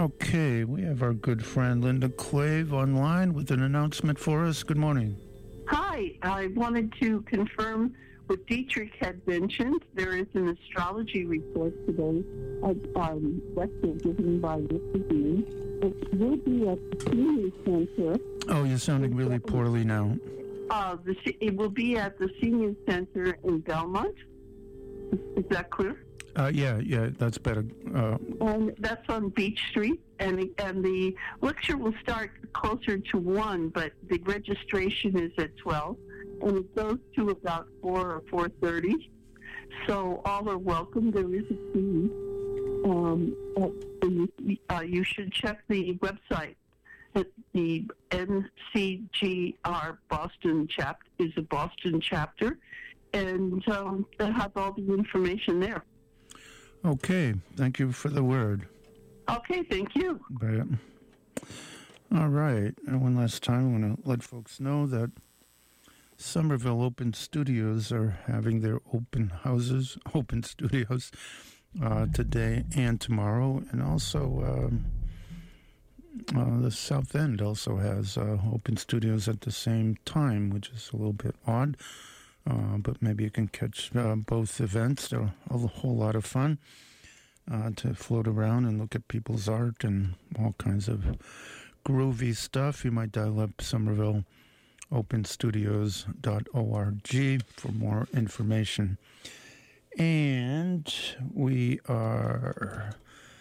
Okay, we have our good friend Linda Clave online with an announcement for us. Good morning. Hi, I wanted to confirm what Dietrich had mentioned. There is an astrology report today at lecture given by Mr. Dean. It will be at the Senior Center. Oh, you're sounding really poorly now. It will be at the Senior Center in Belmont. Is that clear? Yeah, that's better. And that's on Beach Street, and the lecture will start closer to 1, but the registration is at 12, and it goes to about 4 or 4:30. So all are welcome. There is a fee. You should check the website. The NCGR Boston chapter is a Boston chapter, and they have all the information there. Okay, thank you for the word. Okay, thank you. But, all right, and one last time, I want to let folks know that Somerville Open Studios are having their open studios today and tomorrow, and also the South End also has open studios at the same time, which is a little bit odd. But maybe you can catch both events. They're a whole lot of fun to float around and look at people's art and all kinds of groovy stuff. You might dial up SomervilleOpenStudios.org for more information. And we are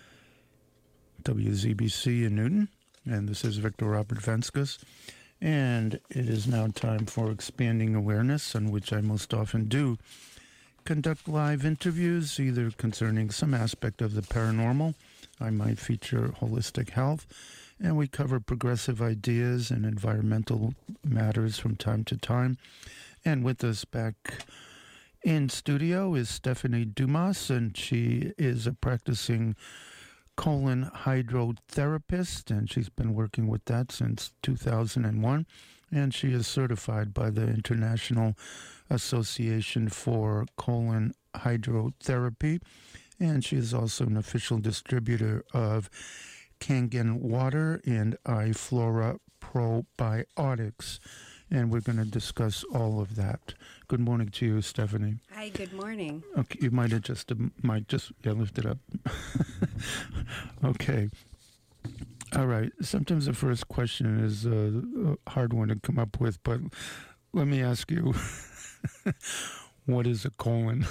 WZBC in Newton, and this is Victor Robert Venskus. And it is now time for Expanding Awareness, on which I most often do conduct live interviews, either concerning some aspect of the paranormal. I might feature holistic health, and we cover progressive ideas and environmental matters from time to time. And with us back in studio is Stephanie Dumas, and she is a practicing colon hydrotherapist, and she's been working with that since 2001, and she is certified by the International Association for Colon Hydrotherapy, and she is also an official distributor of Kangen Water and iFlora Probiotics, and we're going to discuss all of that. Good morning to you, Stephanie. Hi, good morning. Okay, you might adjust the mic, lift it up. Okay. All right. Sometimes the first question is a hard one to come up with, but let me ask you, what is a colon?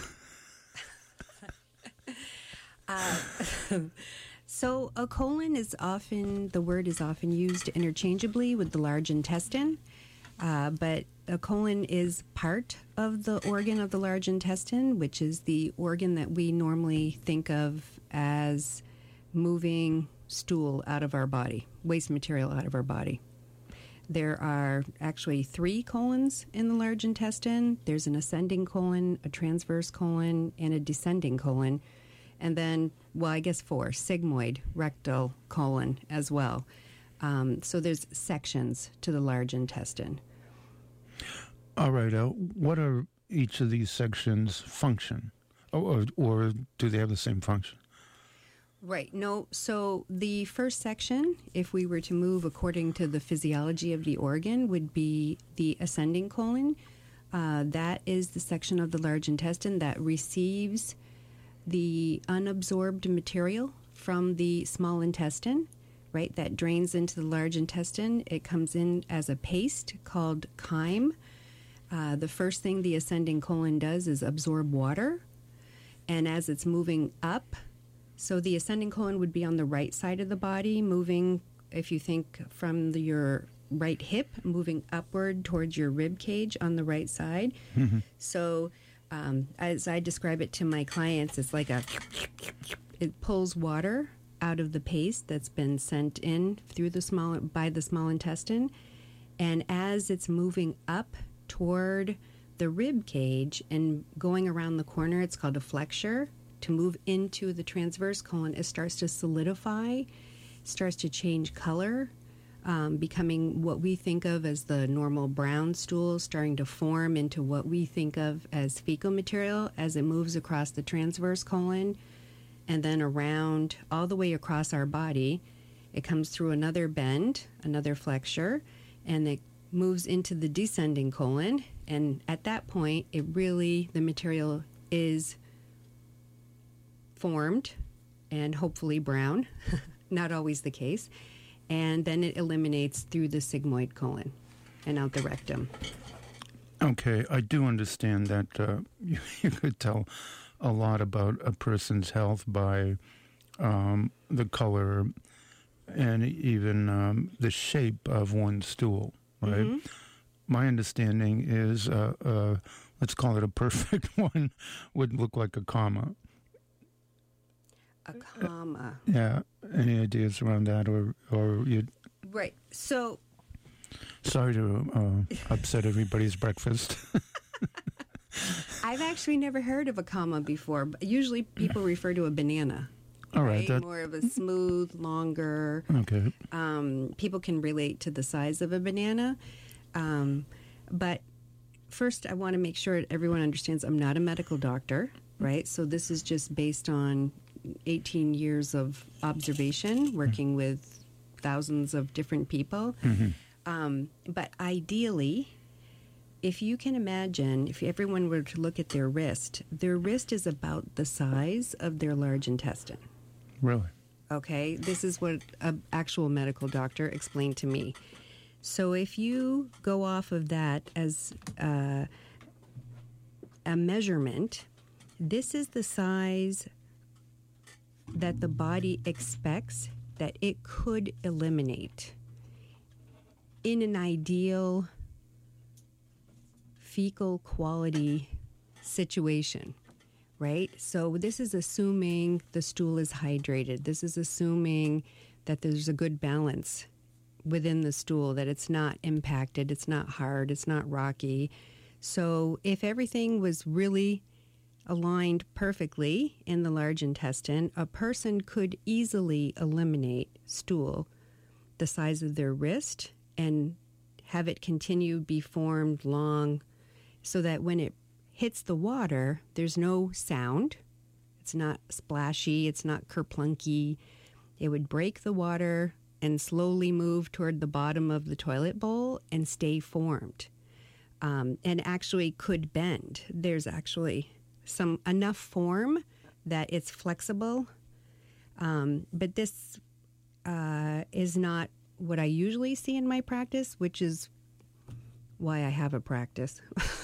So a colon the word is often used interchangeably with the large intestine. But a colon is part of the organ of the large intestine, which is the organ that we normally think of as moving stool out of our body, waste material out of our body. There are actually 3 colons in the large intestine. There's an ascending colon, a transverse colon, and a descending colon. And then, 4, sigmoid, rectal colon as well. So there's sections to the large intestine. All right. What are each of these sections function? Or do they have the same function? Right. No. So the first section, if we were to move according to the physiology of the organ, would be the ascending colon. That is the section of the large intestine that receives the unabsorbed material from the small intestine, right? That drains into the large intestine. It comes in as a paste called chyme. The first thing the ascending colon does is absorb water. And as it's moving up, so the ascending colon would be on the right side of the body, moving, if you think from your right hip, moving upward towards your rib cage on the right side. Mm-hmm. So as I describe it to my clients, it's like it pulls water out of the paste that's been sent in through by the small intestine. And as it's moving up toward the rib cage and going around the corner, it's called a flexure. To move into the transverse colon, it starts to solidify, starts to change color, becoming what we think of as the normal brown stool, starting to form into what we think of as fecal material as it moves across the transverse colon and then around all the way across our body. It comes through another bend, another flexure, and it moves into the descending colon. And at that point, the material is formed and hopefully brown, not always the case. And then it eliminates through the sigmoid colon and out the rectum. Okay, I do understand that you could tell a lot about a person's health by the color and even the shape of one's stool, right? Mm-hmm. My understanding is, let's call it a perfect one, would look like a comma. A comma. Yeah. Any ideas around that, or you? Right. So. Sorry to upset everybody's breakfast. I've actually never heard of a comma before. But usually, people refer to a banana. All right. More of a smooth, longer. Okay. People can relate to the size of a banana, but first, I want to make sure everyone understands I'm not a medical doctor, right? So this is just based on 18 years of observation, working with thousands of different people. Mm-hmm. But ideally, if you can imagine, if everyone were to look at their wrist is about the size of their large intestine. Really? Okay, this is what an actual medical doctor explained to me. So if you go off of that as a measurement, this is the size that the body expects that it could eliminate in an ideal fecal quality situation, right? So this is assuming the stool is hydrated. This is assuming that there's a good balance within the stool, that it's not impacted, it's not hard, it's not rocky. So if everything was really aligned perfectly in the large intestine, a person could easily eliminate stool the size of their wrist and have it continue be formed long so that when it hits the water, there's no sound. It's not splashy, it's not kerplunky. It would break the water and slowly move toward the bottom of the toilet bowl and stay formed. And actually could bend. There's actually enough form that it's flexible. But this is not what I usually see in my practice, which is why I have a practice.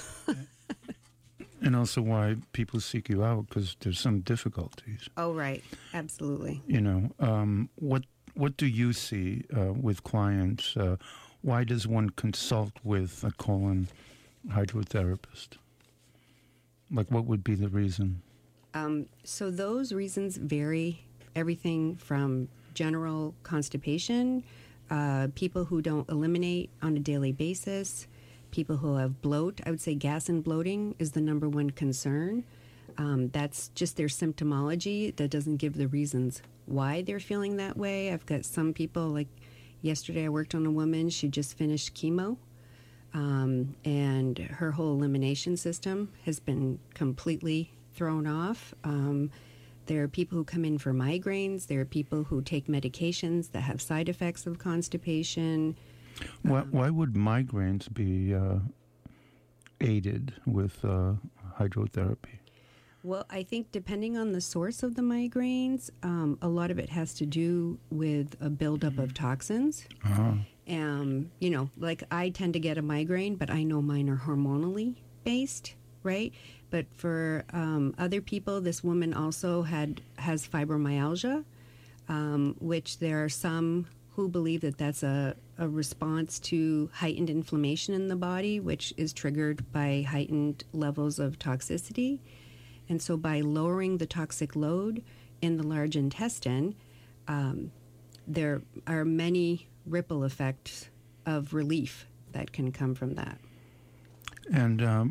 And also why people seek you out, because there's some difficulties. Oh, right. Absolutely. You know, what do you see with clients? Why does one consult with a colon hydrotherapist? Like, what would be the reason? So those reasons vary. Everything from general constipation, people who don't eliminate on a daily basis, people who have bloat. I would say gas and bloating is the number one concern. That's just their symptomology. That doesn't give the reasons why they're feeling that way. I've got some people, like yesterday I worked on a woman, she just finished chemo, and her whole elimination system has been completely thrown off. There are people who come in for migraines. There are people who take medications that have side effects of constipation. Why would migraines be aided with hydrotherapy? Well, I think depending on the source of the migraines, a lot of it has to do with a buildup of toxins. You know, like I tend to get a migraine, but I know mine are hormonally based, right? But for other people, this woman also has fibromyalgia, which there are some who believe that that's a response to heightened inflammation in the body, which is triggered by heightened levels of toxicity. And so by lowering the toxic load in the large intestine, there are many ripple effects of relief that can come from that. And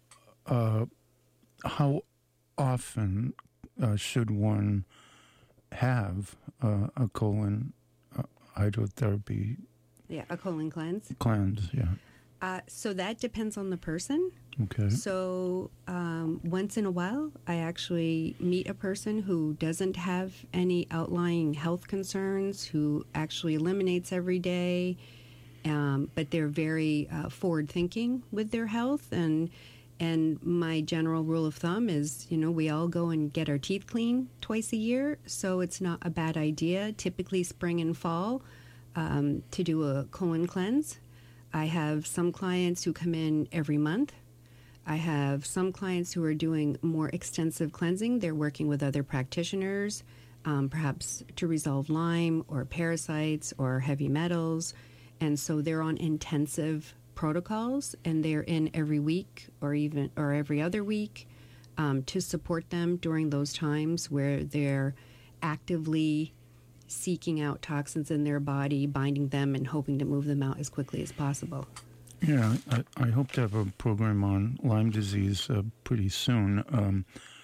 how often should one have a colon hydrotherapy? Yeah, a colon cleanse. Cleanse, yeah. So that depends on the person. Okay. So once in a while, I actually meet a person who doesn't have any outlying health concerns, who actually eliminates every day, but they're very forward-thinking with their health. And my general rule of thumb is, we all go and get our teeth cleaned twice a year, so it's not a bad idea, typically spring and fall, to do a colon cleanse. I have some clients who come in every month. I have some clients who are doing more extensive cleansing. They're working with other practitioners, perhaps to resolve Lyme or parasites or heavy metals. And so they're on intensive protocols, and they're in every week or every other week to support them during those times where they're actively seeking out toxins in their body, binding them, and hoping to move them out as quickly as possible. Yeah, I hope to have a program on Lyme disease pretty soon.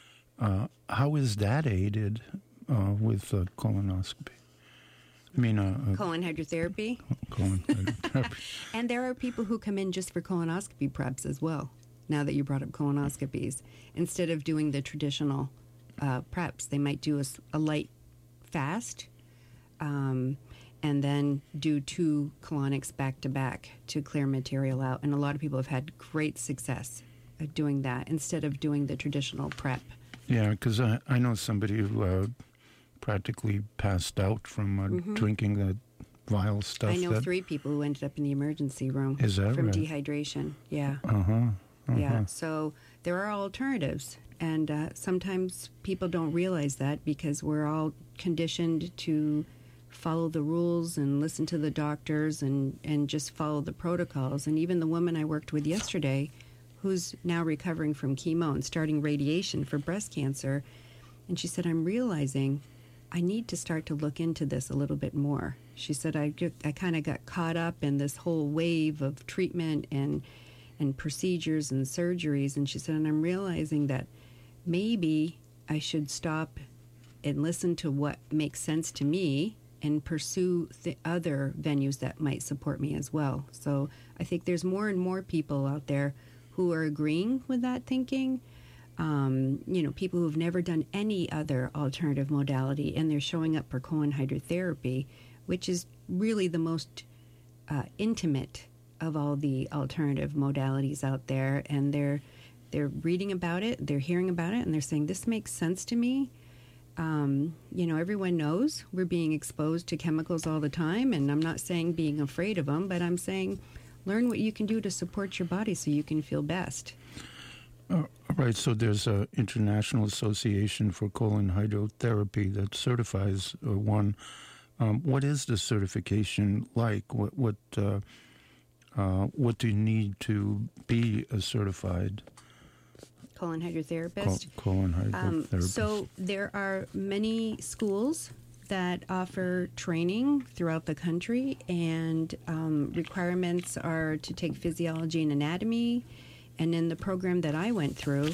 How is that aided with colonoscopy? I mean, colon hydrotherapy. Colon hydrotherapy. And there are people who come in just for colonoscopy preps as well, now that you brought up colonoscopies. Instead of doing the traditional preps, they might do a light fast and then do 2 colonics back to back to clear material out. And a lot of people have had great success at doing that instead of doing the traditional prep. Yeah, because I know somebody who practically passed out from drinking the vile stuff. I know 3 people who ended up in the emergency room. Is that from right? dehydration. Yeah. Yeah. So there are alternatives, and sometimes people don't realize that because we're all conditioned to follow the rules and listen to the doctors and just follow the protocols. And even the woman I worked with yesterday, who's now recovering from chemo and starting radiation for breast cancer, and she said, I'm realizing I need to start to look into this a little bit more. She said, I kind of got caught up in this whole wave of treatment and procedures and surgeries. And she said, and I'm realizing that maybe I should stop and listen to what makes sense to me and pursue the other venues that might support me as well. So I think there's more and more people out there who are agreeing with that thinking. People who've never done any other alternative modality, and they're showing up for colon hydrotherapy, which is really the most intimate of all the alternative modalities out there. And they're reading about it, they're hearing about it, and they're saying, this makes sense to me. Everyone knows we're being exposed to chemicals all the time, and I'm not saying being afraid of them, but I'm saying learn what you can do to support your body so you can feel best. Right, so there's an International Association for Colon Hydrotherapy that certifies one. What is the certification like? What do you need to be a certified colon hydrotherapist? Colon hydrotherapist. So there are many schools that offer training throughout the country, and requirements are to take physiology and anatomy. And in the program that I went through,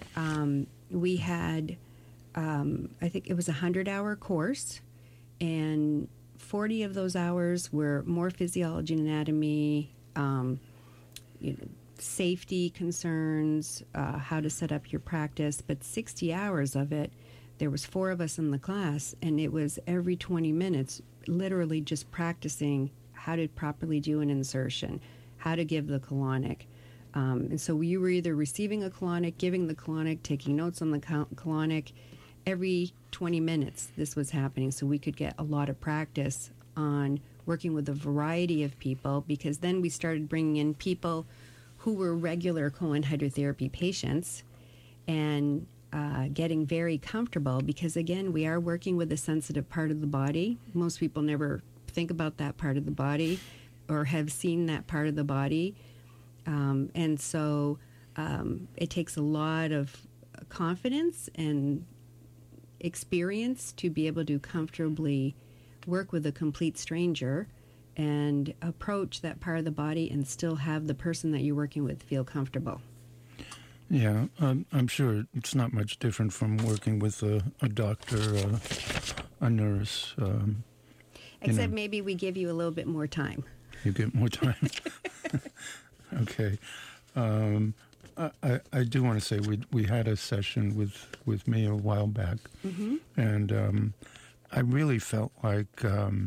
we had, I think it was a 100-hour course, and 40 of those hours were more physiology and anatomy, safety concerns, how to set up your practice. But 60 hours of it, there was 4 of us in the class, and it was every 20 minutes, literally just practicing how to properly do an insertion, how to give the colonic. And so you were either receiving a colonic, giving the colonic, taking notes on the colonic. Every 20 minutes this was happening, so we could get a lot of practice on working with a variety of people, because then we started bringing in people who were regular colon hydrotherapy patients and getting very comfortable, because, again, we are working with a sensitive part of the body. Most people never think about that part of the body or have seen that part of the body. And so it takes a lot of confidence and experience to be able to comfortably work with a complete stranger and approach that part of the body and still have the person that you're working with feel comfortable. Yeah, I'm sure it's not much different from working with a doctor, a nurse. Except maybe we give you a little bit more time. You get more time. Okay. I do want to say we had a session with me a while back, and I really felt like,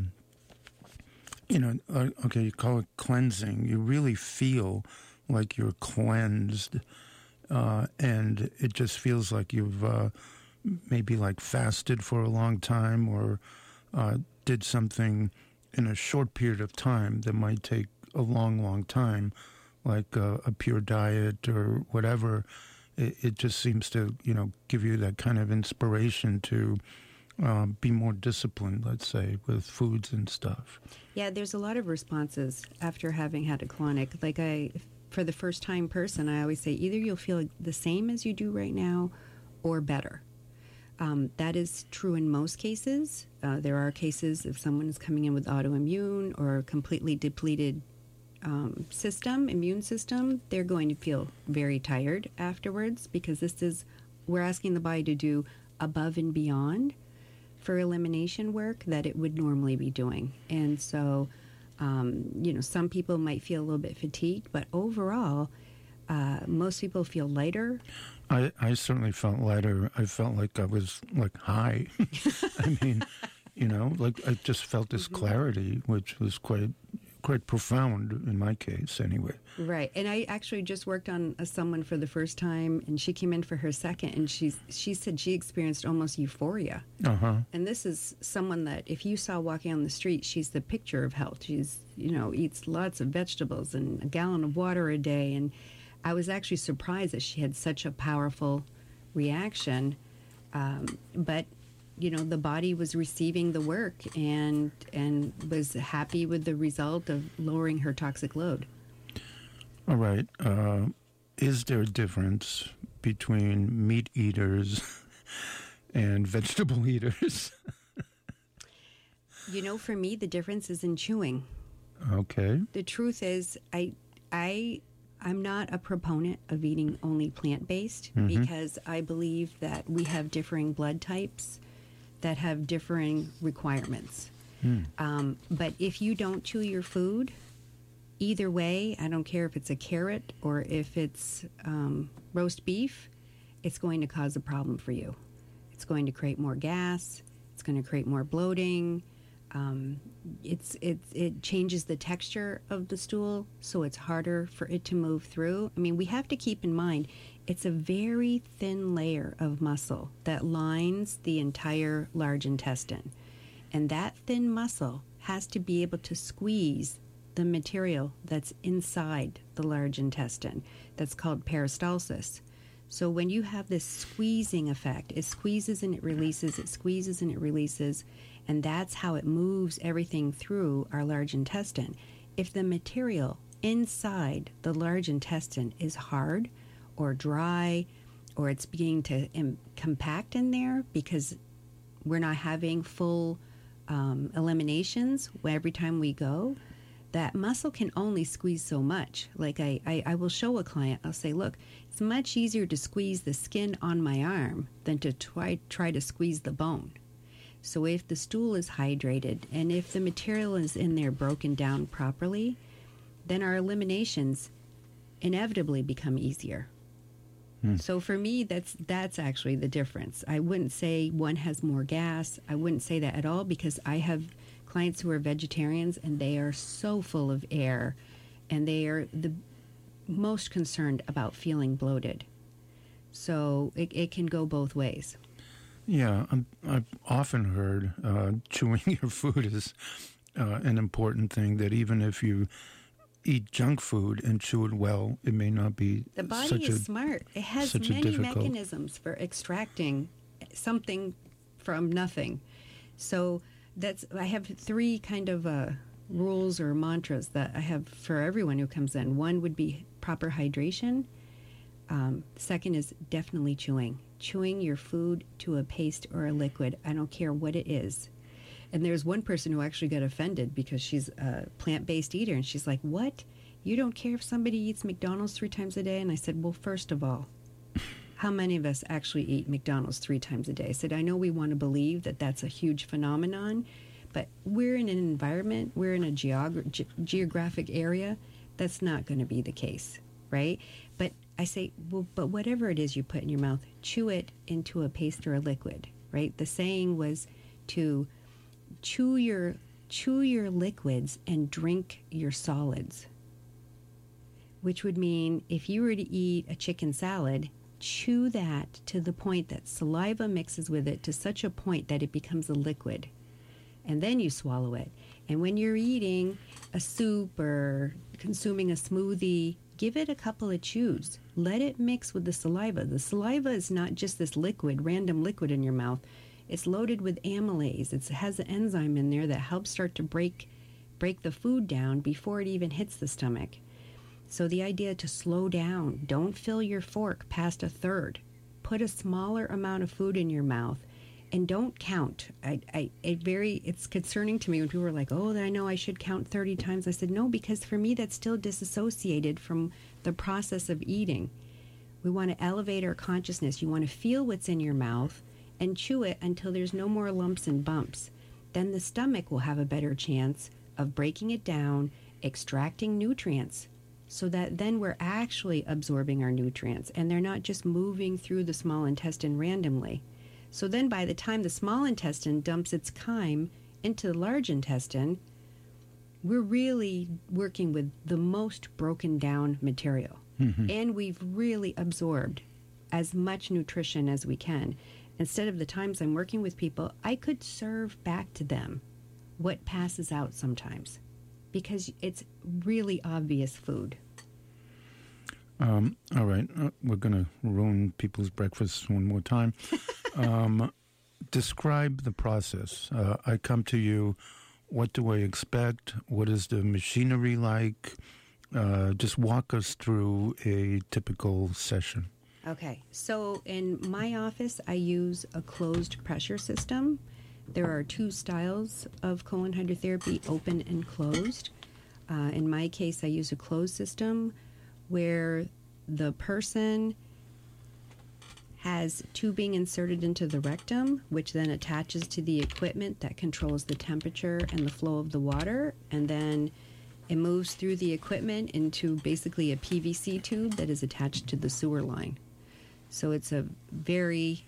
okay, you call it cleansing. You really feel like you're cleansed, and it just feels like you've maybe like fasted for a long time or did something in a short period of time that might take a long, long time, like a pure diet or whatever. It just seems to, give you that kind of inspiration to be more disciplined, let's say, with foods and stuff. Yeah, there's a lot of responses after having had a colonic. Like for the first time person, I always say either you'll feel the same as you do right now or better. That is true in most cases. There are cases if someone is coming in with autoimmune or completely depleted immune system, they're going to feel very tired afterwards because we're asking the body to do above and beyond for elimination work that it would normally be doing. And so, some people might feel a little bit fatigued, but overall, most people feel lighter. I certainly felt lighter. I felt like I was like high. I mean, like I just felt this clarity, which was quite profound in my case anyway. Right. And I actually just worked on someone for the first time, and she came in for her second, and she said she experienced almost euphoria. And this is someone that if you saw walking on the street, she's the picture of health. She's, eats lots of vegetables and a gallon of water a day. And I was actually surprised that she had such a powerful reaction. But the body was receiving the work and was happy with the result of lowering her toxic load. All right. Is there a difference between meat eaters and vegetable eaters? For me, the difference is in chewing. Okay. The truth is, I'm not a proponent of eating only plant-based because I believe that we have differing blood types that have differing requirements. But if you don't chew your food, either way, I don't care if it's a carrot or if it's roast beef, it's going to cause a problem for you. It's going to create more gas. It's going to create more bloating. It changes the texture of the stool, so it's harder for it to move through. I mean, we have to keep in mind, it's a very thin layer of muscle that lines the entire large intestine. And that thin muscle has to be able to squeeze the material that's inside the large intestine. That's called peristalsis. So when you have this squeezing effect, it squeezes and it releases, it squeezes and it releases, and that's how it moves everything through our large intestine. If the material inside the large intestine is hard or dry, or it's beginning to compact in there because we're not having full eliminations every time we go, that muscle can only squeeze so much. Like I will show a client, I'll say, look, it's much easier to squeeze the skin on my arm than to try to squeeze the bone. So if the stool is hydrated and if the material is in there broken down properly, then our eliminations inevitably become easier. So for me, that's actually the difference. I wouldn't say one has more gas. I wouldn't say that at all because I have clients who are vegetarians and they are so full of air and they are the most concerned about feeling bloated. So it can go both ways. Yeah, I've often heard chewing your food is an important thing, that even if you eat junk food and chew it well, it may not be the body is smart. It has many mechanisms for extracting something from nothing. So I have three kind of rules or mantras that I have for everyone who comes in. One would be proper hydration. Second is definitely chewing your food to a paste or a liquid. I don't care what it is. And there's one person who actually got offended because she's a plant-based eater, and she's like, what? You don't care if somebody eats McDonald's 3 times a day? And I said, well, first of all, how many of us actually eat McDonald's 3 times a day? I said, I know we want to believe that that's a huge phenomenon, but we're in an environment, we're in a geographic area, that's not going to be the case, right? But I say, well, but whatever it is you put in your mouth, chew it into a paste or a liquid, right? The saying was to chew your liquids and drink your solids, which would mean if you were to eat a chicken salad, chew that to the point that saliva mixes with it to such a point that it becomes a liquid, and then you swallow it. And when you're eating a soup or consuming a smoothie, give it a couple of chews. Let it mix with the saliva. The saliva is not just this liquid, random liquid in your mouth. It's loaded with amylase. It has an enzyme in there that helps start to break the food down before it even hits the stomach. So the idea to slow down, don't fill your fork past a third. Put a smaller amount of food in your mouth and don't count. It's concerning to me when people are like, oh, I know I should count 30 times. I said, no, because for me that's still disassociated from the process of eating. We want to elevate our consciousness. You want to feel what's in your mouth and chew it until there's no more lumps and bumps. Then the stomach will have a better chance of breaking it down, extracting nutrients, so that then we're actually absorbing our nutrients and they're not just moving through the small intestine randomly. So then by the time the small intestine dumps its chyme into the large intestine, we're really working with the most broken down material. Mm-hmm. And we've really absorbed as much nutrition as we can. Instead of the times I'm working with people, I could serve back to them what passes out sometimes because it's really obvious food. All right. We're going to ruin people's breakfast one more time. Describe the process. I come to you. What do I expect? What is the machinery like? Just walk us through a typical session. Okay. So in my office, I use a closed pressure system. There are two styles of colon hydrotherapy, open and closed. In my case, I use a closed system where the person has tubing inserted into the rectum, which then attaches to the equipment that controls the temperature and the flow of the water, and then it moves through the equipment into basically a PVC tube that is attached to the sewer line. So it's a very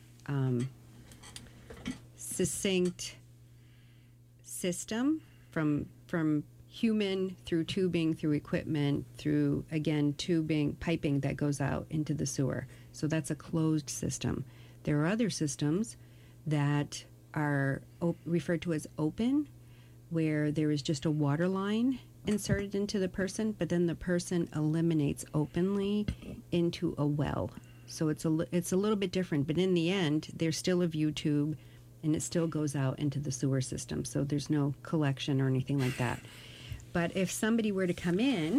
succinct system from human through tubing, through equipment, through, again, tubing, piping that goes out into the sewer. So that's a closed system. There are other systems that are referred to as open, where there is just a water line inserted into the person, but then the person eliminates openly into a well. So it's a little bit different, but in the end, there's still a view tube, and it still goes out into the sewer system. So there's no collection or anything like that. But if somebody were to come in,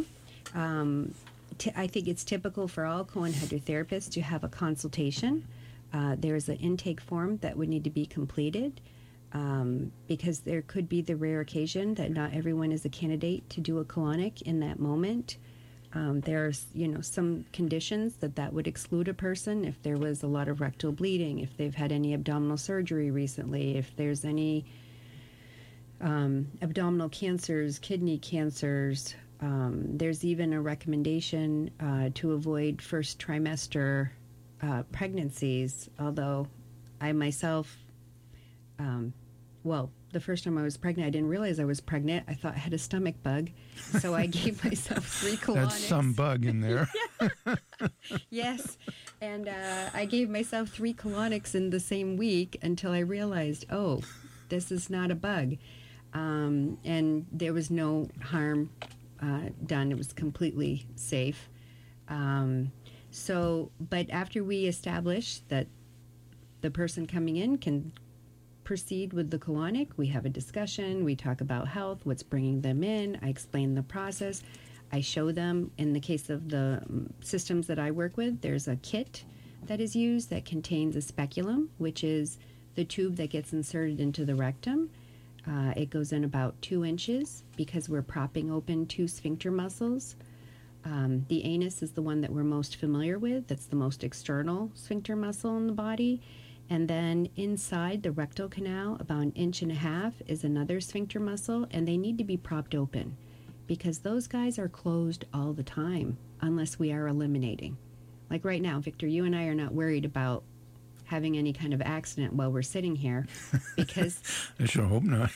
I think it's typical for all colon hydrotherapists to have a consultation. There's an intake form that would need to be completed because there could be the rare occasion that not everyone is a candidate to do a colonic in that moment. There's, some conditions that would exclude a person if there was a lot of rectal bleeding, if they've had any abdominal surgery recently, if there's any abdominal cancers, kidney cancers. There's even a recommendation to avoid first trimester pregnancies, although I myself, the first time I was pregnant, I didn't realize I was pregnant. I thought I had a stomach bug, so I gave myself 3 colonics. That's some bug in there. Yes, and I gave myself 3 colonics in the same week until I realized, oh, this is not a bug. And there was no harm done. It was completely safe. But after we establish that the person coming in can proceed with the colonic, we have a discussion. We talk about health, what's bringing them in. I explain the process. I show them, in the case of the systems that I work with, there's a kit that is used that contains a speculum, which is the tube that gets inserted into the rectum. It goes in about 2 inches because we're propping open 2 sphincter muscles. The anus is the one that we're most familiar with. That's the most external sphincter muscle in the body. And then inside the rectal canal, about 1.5 inches, is another sphincter muscle, and they need to be propped open because those guys are closed all the time unless we are eliminating. Like right now, Victor, you and I are not worried about having any kind of accident while we're sitting here because I sure hope not.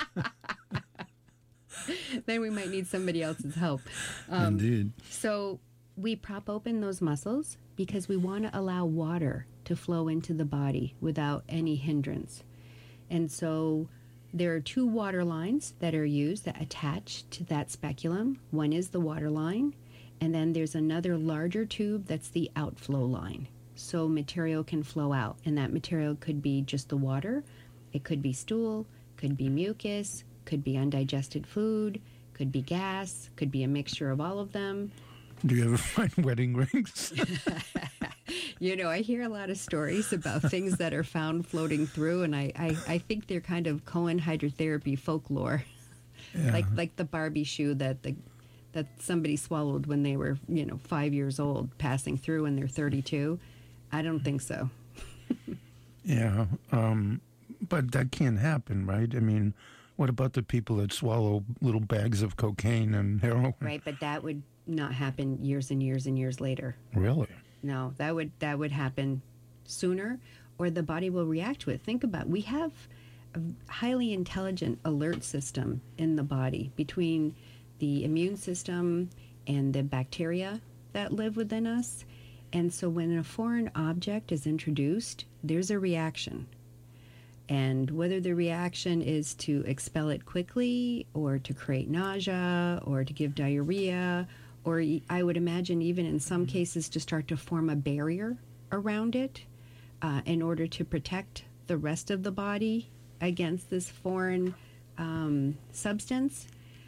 then we might need somebody else's help. Indeed. So we prop open those muscles because we want to allow water to flow into the body without any hindrance. And so there are 2 water lines that are used that attach to that speculum. One is the water line, and then there's another larger tube that's the outflow line. So material can flow out, and that material could be just the water, it could be stool, could be mucus, could be undigested food, could be gas, could be a mixture of all of them. Do you ever find wedding rings? You know, I hear a lot of stories about things that are found floating through, and I think they're kind of Cohen hydrotherapy folklore, Yeah. like the Barbie shoe that somebody swallowed when they were 5 years old, passing through and they're 32. I don't think so. Yeah, but that can't happen, right? I mean, what about the people that swallow little bags of cocaine and heroin? Right, but that would not happen years and years and years later. Really? No, that would happen sooner, or the body will react to it. Think about, we have a highly intelligent alert system in the body between the immune system and the bacteria that live within us. And so when a foreign object is introduced, there's a reaction. And whether the reaction is to expel it quickly or to create nausea or to give diarrhea, or I would imagine even in some cases to start to form a barrier around it in order to protect the rest of the body against this foreign substance.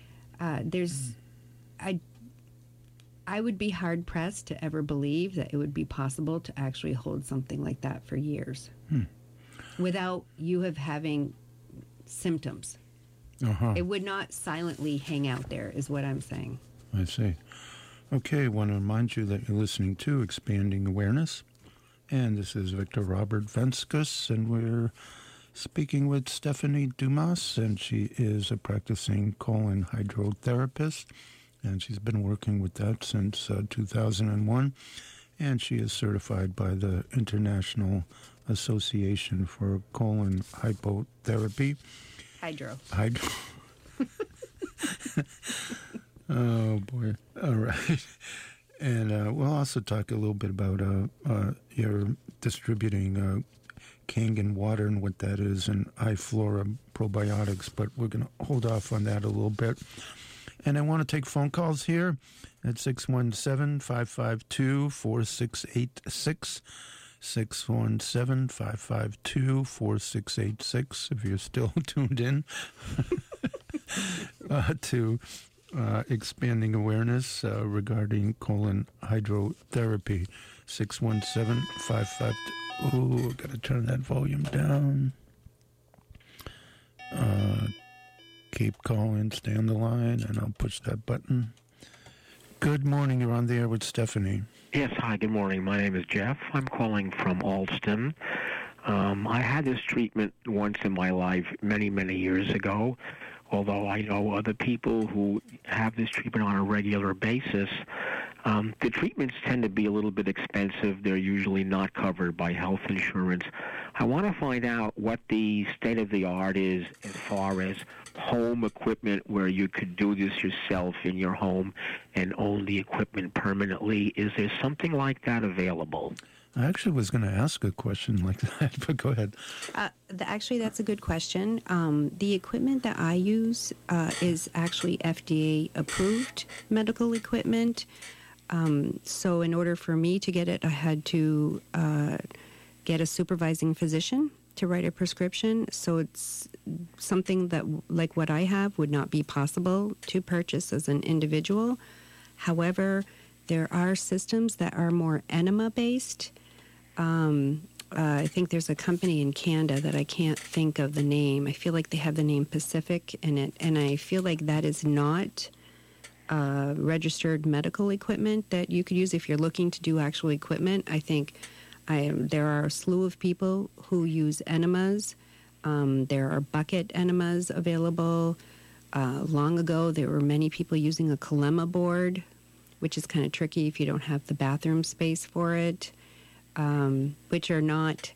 I would be hard pressed to ever believe that it would be possible to actually hold something like that for years without you having symptoms. Uh-huh. It would not silently hang out there, is what I'm saying. I see. Okay, I want to remind you that you're listening to Expanding Awareness, and this is Victor Robert Venskus, and we're speaking with Stephanie Dumas, and she is a practicing colon hydrotherapist, and she's been working with that since 2001, and she is certified by the International Association for Colon Hypotherapy. Hydro. Oh, boy. All right. And we'll also talk a little bit about your distributing Kangen water and what that is and iFlora probiotics, but we're going to hold off on that a little bit. And I want to take phone calls here at 617-552-4686, 617-552-4686, if you're still tuned in to Expanding Awareness regarding colon hydrotherapy. 617-552. Oh, I've got to turn that volume down. Keep calling, stay on the line, and I'll push that button. Good morning. You're on the air with Stephanie. Yes, hi, good morning. My name is Jeff. I'm calling from Alston. I had this treatment once in my life many, many years ago, although I know other people who have this treatment on a regular basis. The treatments tend to be a little bit expensive. They're usually not covered by health insurance. I want to find out what the state-of-the-art is as far as home equipment where you could do this yourself in your home and own the equipment permanently. Is there something like that available? I actually was going to ask a question like that, but go ahead. Actually, that's a good question. The equipment that I use is actually FDA-approved medical equipment. So in order for me to get it, I had to get a supervising physician to write a prescription. So it's something that, like what I have, would not be possible to purchase as an individual. However, there are systems that are more enema-based. I think there's a company in Canada that I can't think of the name. I feel like they have the name Pacific in it, and I feel like that is not registered medical equipment that you could use if you're looking to do actual equipment. I think there are a slew of people who use enemas. There are bucket enemas available. Long ago, there were many people using a Kalema board, which is kind of tricky if you don't have the bathroom space for it, which are not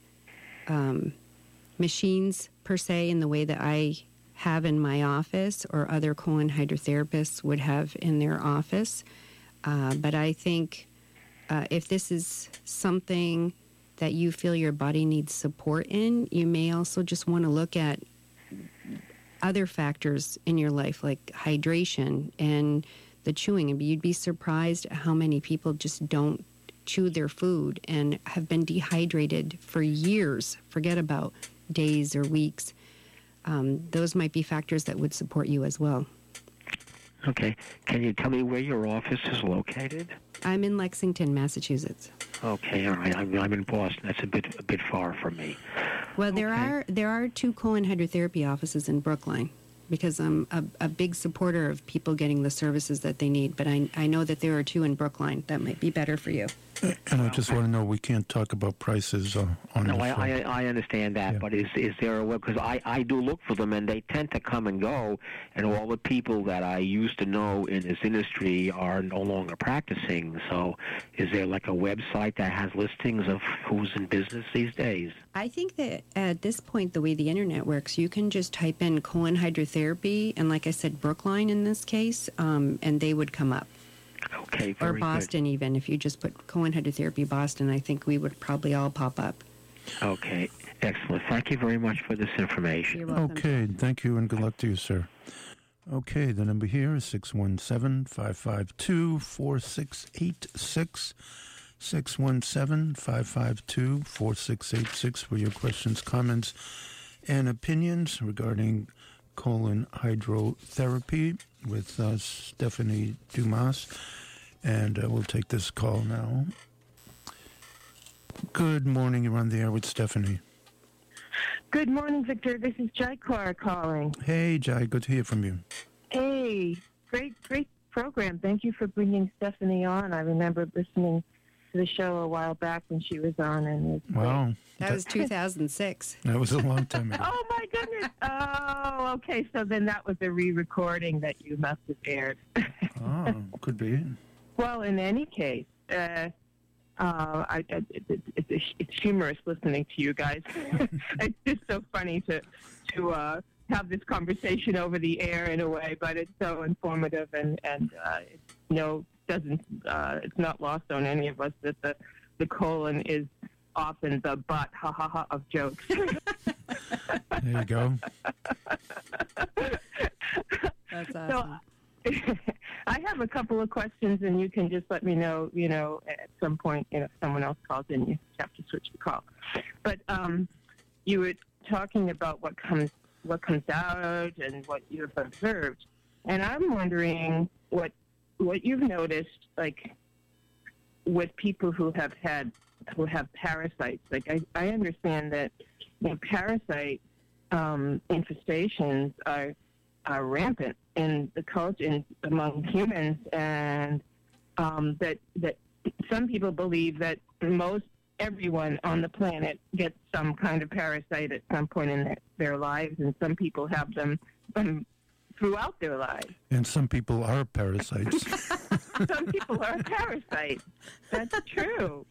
machines per se in the way that I have in my office or other colon hydrotherapists would have in their office. But I think if this is something that you feel your body needs support in, you may also just want to look at other factors in your life, like hydration and the chewing. And you'd be surprised at how many people just don't chew their food and have been dehydrated for years. Forget about days or weeks. Those might be factors that would support you as well. Okay. Can you tell me where your office is located? I'm in Lexington, Massachusetts. Okay, all right. I'm in Boston. That's a bit far from me. Well, there are 2 colon hydrotherapy offices in Brookline, because I'm a big supporter of people getting the services that they need. But I know that there are 2 in Brookline that might be better for you. And I just want to know, we can't talk about prices on No, the show. I understand that, but is there a web? Because I do look for them, and they tend to come and go, and all the people that I used to know in this industry are no longer practicing. So is there like a website that has listings of who's in business these days? I think that at this point, the way the internet works, you can just type in colon hydrotherapy, and like I said, Brookline in this case, and they would come up. Okay, very Or Boston good. Even. If you just put colon hydrotherapy Boston, I think we would probably all pop up. Okay, excellent. Thank you very much for this information. You're welcome. Okay, thank you, and good luck to you, sir. Okay, the number here is 617-552-4686. 617-552-4686 for your questions, comments, and opinions regarding colon hydrotherapy with Stephanie Dumas. And we'll take this call now. Good morning. You're on the air with Stephanie. Good morning, Victor. This is Jai Kaur calling. Hey, Jai. Good to hear from you. Hey, great program. Thank you for bringing Stephanie on. I remember listening to the show a while back when she was on. And Wow. That was 2006. That was a long time ago. Oh, my goodness. Oh, okay. So then that was a re-recording that you must have aired. Oh, could be. Well, in any case, it's humorous listening to you guys. It's just so funny to have this conversation over the air in a way, but it's so informative and it's not lost on any of us that the colon is often the butt of jokes. There you go. That's awesome. So, I have a couple of questions, and you can just let me know, at some point, if someone else calls in, you have to switch the call. But you were talking about what comes out and what you've observed, and I'm wondering what you've noticed, like with people who have parasites. Like I understand that parasite infestations are rampant in the culture among humans, and that some people believe that everyone on the planet gets some kind of parasite at some point in their lives, and some people have them throughout their lives. And some people are parasites. Some people are parasites. That's true.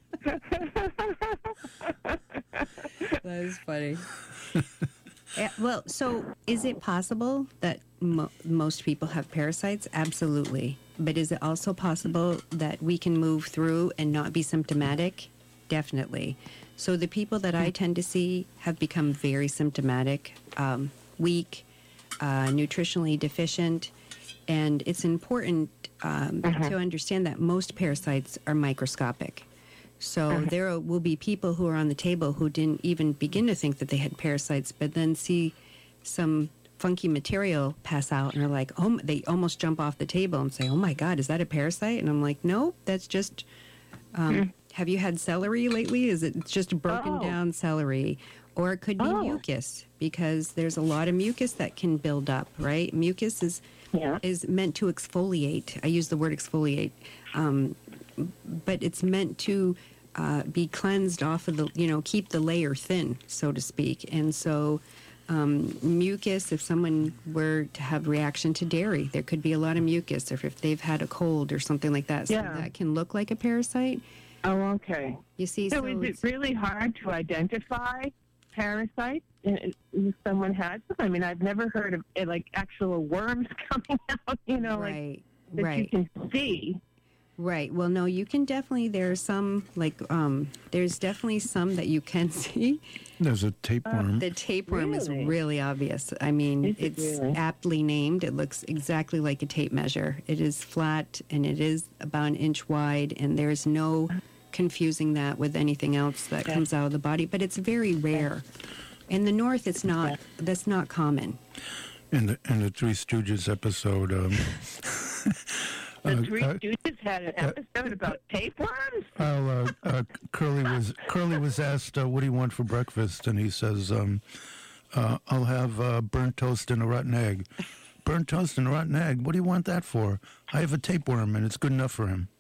That is funny. Yeah, well, so is it possible that most people have parasites? Absolutely. But is it also possible that we can move through and not be symptomatic? Definitely. So the people that I tend to see have become very symptomatic, weak, nutritionally deficient, and it's important to understand that most parasites are microscopic. So there will be people who are on the table who didn't even begin to think that they had parasites, but then see some funky material pass out and are like, oh, they almost jump off the table and say, oh my God, is that a parasite? And I'm like, no, that's just, have you had celery lately? Is it just broken down celery? Or it could be mucus, because there's a lot of mucus that can build up, right? Mucus is meant to exfoliate. I use the word exfoliate. But it's meant to be cleansed off of the, keep the layer thin, so to speak. And so Mucus, if someone were to have reaction to dairy, there could be a lot of mucus, or if they've had a cold or something like that. So that can look like a parasite. Oh, okay. You see, so is it really hard to identify parasites if someone has them? I mean, I've never heard of like actual worms coming out, right, like that you can see. Right. Well, no, you can definitely, there's some, like, there's definitely some that you can see. There's a tapeworm. The tapeworm is really obvious. I mean, it's aptly named. It looks exactly like a tape measure. It is flat, and it is about an inch wide, and there's no confusing that with anything else that comes out of the body. But it's very rare. In the North, it's not, that's not common. In the Three Stooges episode, the Three Stooges had an episode about tapeworms? Curly was asked, what do you want for breakfast? And he says, I'll have burnt toast and a rotten egg. Burnt toast and a rotten egg? What do you want that for? I have a tapeworm, and it's good enough for him.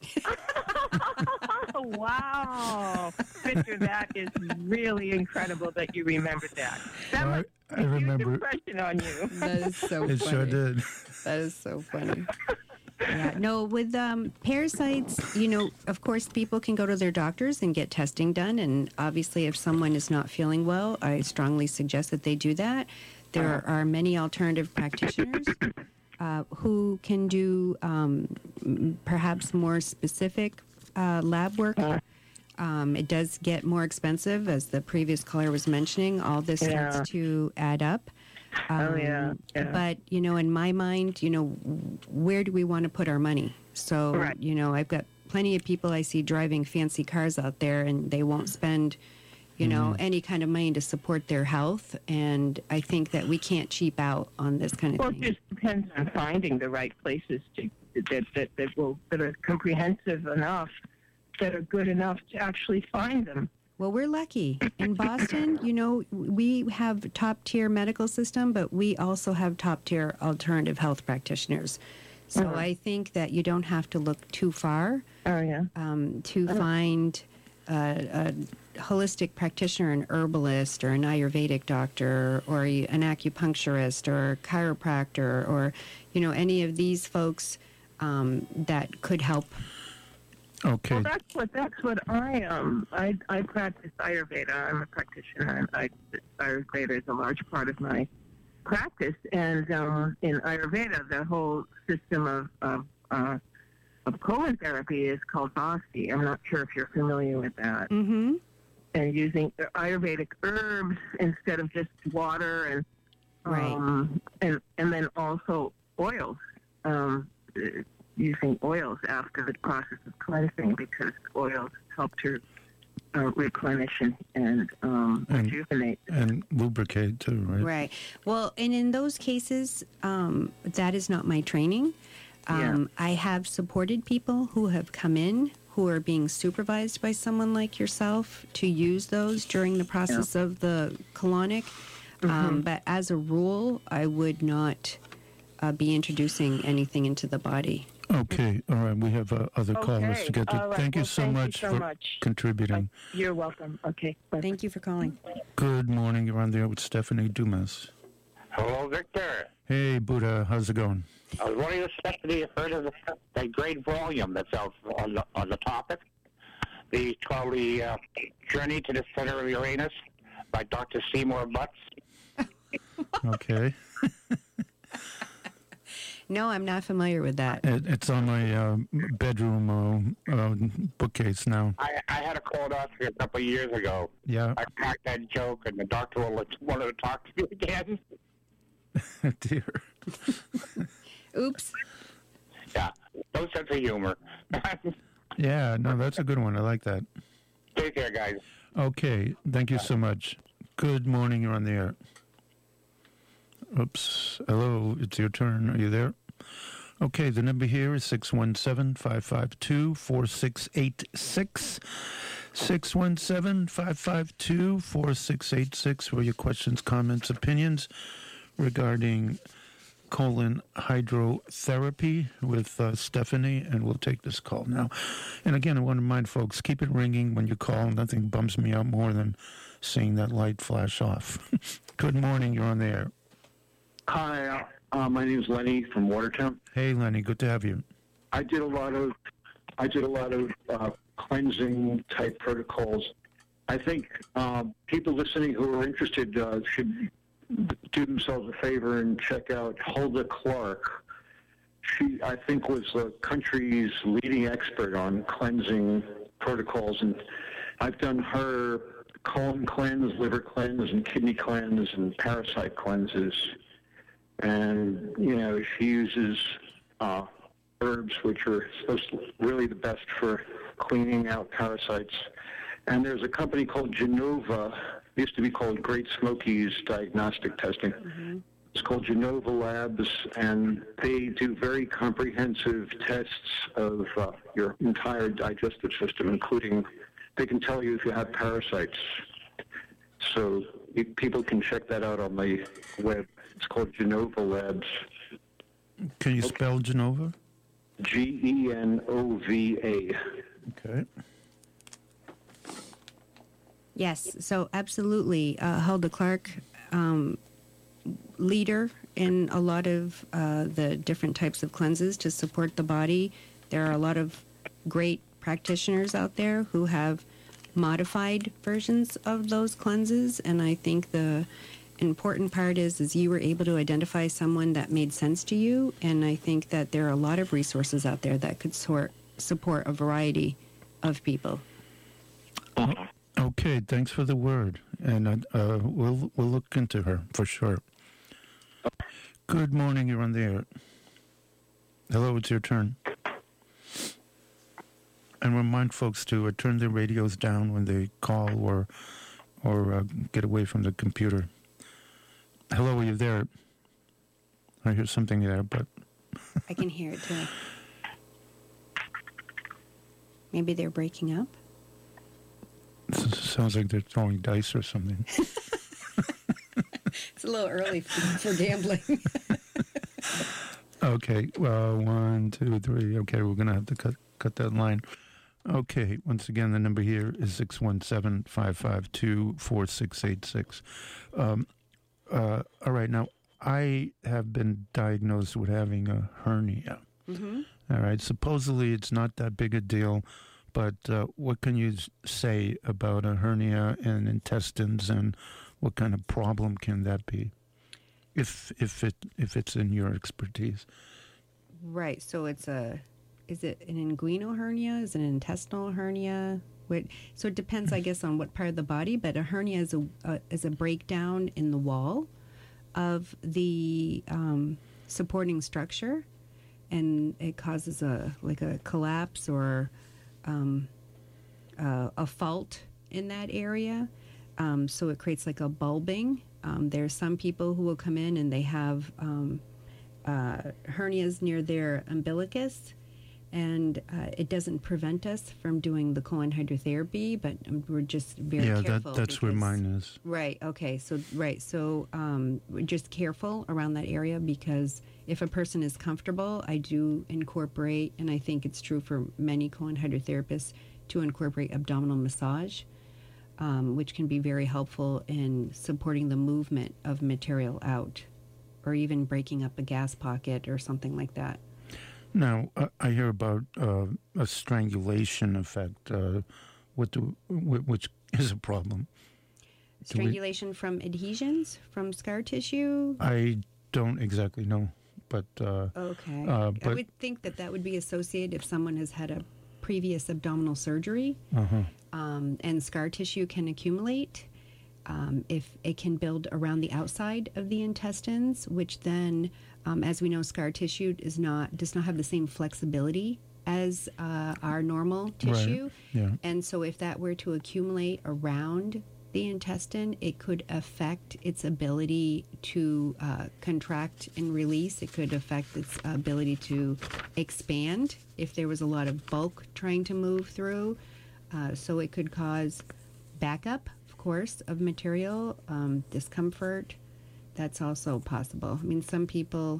Wow. Victor, that is really incredible that you remembered that. That was I remember. A huge impression on you. That is so funny. It sure did. That is so funny. Yeah, no, with parasites, of course, people can go to their doctors and get testing done. And obviously, if someone is not feeling well, I strongly suggest that they do that. There are many alternative practitioners who can do perhaps more specific lab work. It does get more expensive, as the previous caller was mentioning. All this starts to add up. But, in my mind, where do we want to put our money? So, I've got plenty of people I see driving fancy cars out there, and they won't spend, any kind of money to support their health. And I think that we can't cheap out on this kind of thing. Well, it just depends on finding the right places that are comprehensive enough, that are good enough to actually find them. Well, we're lucky. In Boston, we have top-tier medical system, but we also have top-tier alternative health practitioners. So I think that you don't have to look too far to find a holistic practitioner, an herbalist or an Ayurvedic doctor or an acupuncturist or a chiropractor or, any of these folks that could help. Okay. Well, that's what I am. I practice Ayurveda. I'm a practitioner, and Ayurveda is a large part of my practice. And in Ayurveda, the whole system of colon therapy is called Bhakti. I'm not sure if you're familiar with that. Mm-hmm. And using Ayurvedic herbs instead of just water, and then also oils. Using oils after the process of cleansing, because oils help to replenish and rejuvenate. And lubricate, too, right? Right. Well, and in those cases, that is not my training. I have supported people who have come in who are being supervised by someone like yourself to use those during the process of the colonic. But as a rule, I would not be introducing anything into the body. Okay, all right. We have other callers to get to. Right. Thank you so much for contributing. You're welcome. Okay. Bye. Thank you for calling. Good morning. You're on there with Stephanie Dumas. Hello, Victor. Hey, Buddha. How's it going? I was wondering if Stephanie has heard of the great volume that's out on the topic. It's called The Journey to the Center of Uranus by Dr. Seymour Butts. Okay. No, I'm not familiar with that. It's on my bedroom bookcase now. I had a colonoscopy a couple of years ago. Yeah. I cracked that joke, and the doctor wanted to talk to you again. Dear. Oops. Yeah, no sense of humor. Yeah, no, that's a good one. I like that. Take care, guys. Okay, thank you so much. Good morning. You're on the air. Oops. Hello, it's your turn. Are you there? Okay, the number here is 617-552-4686. 617-552-4686 for your questions, comments, opinions regarding colon hydrotherapy with Stephanie, and we'll take this call now. And again, I want to remind folks, keep it ringing when you call. Nothing bums me out more than seeing that light flash off. Good morning. You're on the air. Hi, my name is Lenny from Watertown. Hey, Lenny. Good to have you. I did a lot of cleansing type protocols. I think people listening who are interested should do themselves a favor and check out Hulda Clark. She, I think, was the country's leading expert on cleansing protocols, and I've done her colon cleanse, liver cleanse, and kidney cleanse, and parasite cleanses. And, you know, she uses herbs which are supposed to really the best for cleaning out parasites. And there's a company called Genova, used to be called Great Smokies Diagnostic Testing. Mm-hmm. It's called Genova Labs, and they do very comprehensive tests of your entire digestive system, including, they can tell you if you have parasites. So people can check that out on my web. It's called Genova Labs. Can you spell Genova? Genova. Okay. Yes, so absolutely. Hulda Clark, leader in a lot of the different types of cleanses to support the body. There are a lot of great practitioners out there who have modified versions of those cleanses, and I think the important part is you were able to identify someone that made sense to you, and I think that there are a lot of resources out there that could support a variety of people. Okay, thanks for the word, and we'll look into her for sure. Good morning, you're on the air. Hello, it's your turn. And remind folks to turn their radios down when they call or get away from the computer. Hello, are you there? I hear something there, but... I can hear it too. Maybe they're breaking up? Sounds like they're throwing dice or something. It's a little early for gambling. Okay, well, 1, 2, 3. Okay, we're going to have to cut that line. Okay, once again, the number here is 617-552-4686. All right, now, I have been diagnosed with having a hernia. Mm-hmm. All right, supposedly it's not that big a deal, but what can you say about a hernia and intestines, and what kind of problem can that be, if it's in your expertise? Right. So is it an inguinal hernia? Is it an intestinal hernia? So it depends, I guess, on what part of the body. But a hernia is a breakdown in the wall of the supporting structure, and it causes a collapse or a fault in that area. So it creates like a bulbing. There's some people who will come in and they have hernias near their umbilicus, and it doesn't prevent us from doing the colon hydrotherapy, but we're just very careful. Yeah, that's where mine is. Right, okay. So we're just careful around that area, because if a person is comfortable, I do incorporate, and I think it's true for many colon hydrotherapists, to incorporate abdominal massage, which can be very helpful in supporting the movement of material out, or even breaking up a gas pocket or something like that. Now, I hear about a strangulation effect, which is a problem. Strangulation from adhesions, from scar tissue? I don't exactly know, but... okay. I would think that would be associated if someone has had a previous abdominal surgery, and scar tissue can accumulate. If it can build around the outside of the intestines, which then, as we know, scar tissue does not have the same flexibility as our normal tissue. Right. Yeah. And so if that were to accumulate around the intestine, it could affect its ability to contract and release. It could affect its ability to expand if there was a lot of bulk trying to move through. So it could cause backup, of course, of material, discomfort. That's also possible. I mean, some people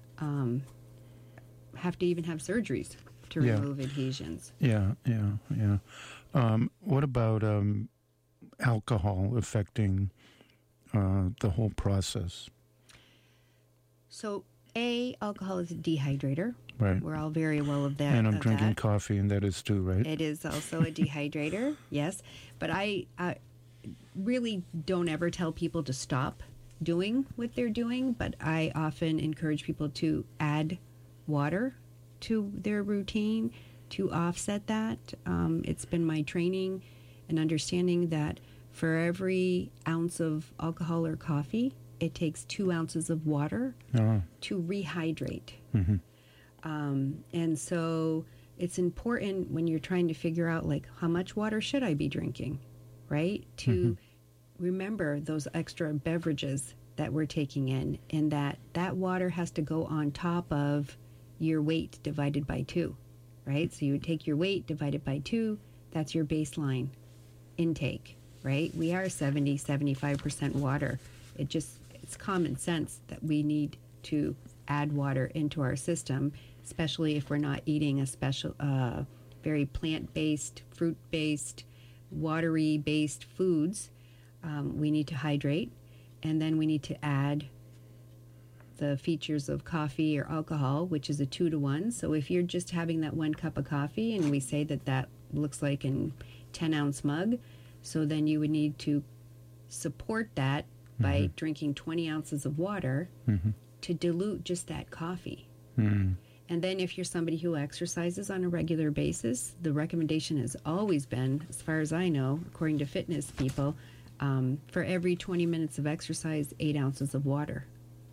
have to even have surgeries to remove adhesions. Yeah. What about alcohol affecting the whole process? So, alcohol is a dehydrator. Right. We're all very well of that. And I'm drinking coffee, and that is too, right? It is also a dehydrator, yes. But I really don't ever tell people to stop doing what they're doing, but I often encourage people to add water to their routine to offset that. It's been my training and understanding that for every ounce of alcohol or coffee, it takes 2 ounces of water to rehydrate. Mm-hmm. And so it's important when you're trying to figure out, like, how much water should I be drinking, right? To remember those extra beverages that we're taking in, and that water has to go on top of your weight divided by 2, right? So you would take your weight divided by 2, that's your baseline intake, right? We are 75% water. It's common sense that we need to add water into our system, especially if we're not eating a special, very plant-based, fruit-based, watery-based foods. We need to hydrate, and then we need to add the features of coffee or alcohol, which is a 2-to-1. So if you're just having that 1 cup of coffee, and we say that looks like an 10-ounce mug, so then you would need to support that by drinking 20 ounces of water to dilute just that coffee. And then if you're somebody who exercises on a regular basis, the recommendation has always been, as far as I know, according to fitness people, for every 20 minutes of exercise, 8 ounces of water.